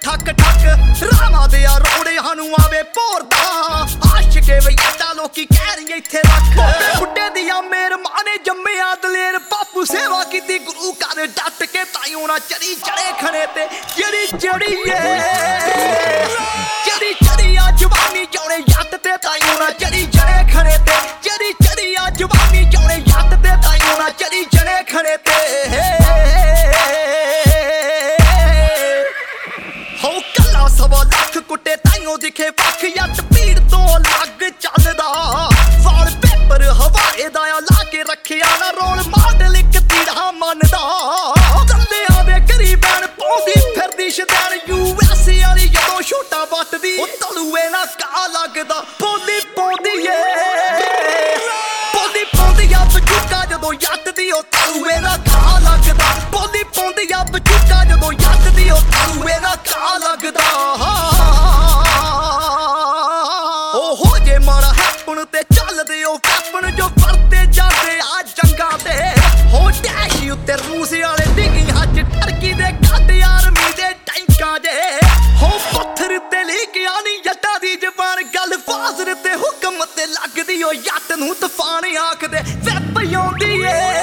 ठक ठक रावां दे रोड़े सानू आवे भोरदा आशिके वे यादा लोकी कह रही इत्थे रख बुड्ढे दिया मेर मां ने जम्मिया दलेर बापू सेवा कीती गुरु घर डट के ताई होना चढ़ी चढ़े खड़े ते जड़ी जड़ी चढ़ी चढ़ी आ जवानी जौने जट ते ताई होना चढ़ी चढ़े खड़े ते जड़ी चढ़ी आ जवानी जौने जट ते ताई होना चढ़ी चढ़े खड़े ते हो कला सवा लख कुटे ताइयों दिखे पख जट भीड़ तो लग चलदा वॉलपेपर हवाए दा ला के रखिया ना रोल मॉडल इक तीड़ा मनदा चंदियां दे गरीबैन पौंदी फिरदी शदैन यूएस वाली जदों छोटा बटदी ओ तलूए ना का लगदा पौंदी पौंदी आ बचूका जदों यटदी ओ तलूए ना का लगदा पौंदी आ बचूका जदों यटदी ओ तलूए ना का लगदा ओ हो जे मारा हैपन ते चलदे ओ वैपन जो फरते जाते आ जंगा ते हो डैश उत्ते रूस वाले डिगी हज टर्की दे गड्ड आर्मी दे टैंकां दे हो पत्थर ते लिखिया नी जट्टा दी जबान गल फाजर ते हुक्म ते लगदी ओ जट नूं तूफान आखदे वैप आउंदी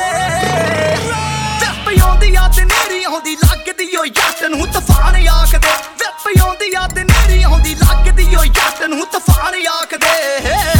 आ ते नेरी आउंदी लगदी ओ जट नूं तूफान आखदे वैप आउंदी आ ते नेरी आउंदी लगदी ओ जट नूं तूफान आखदे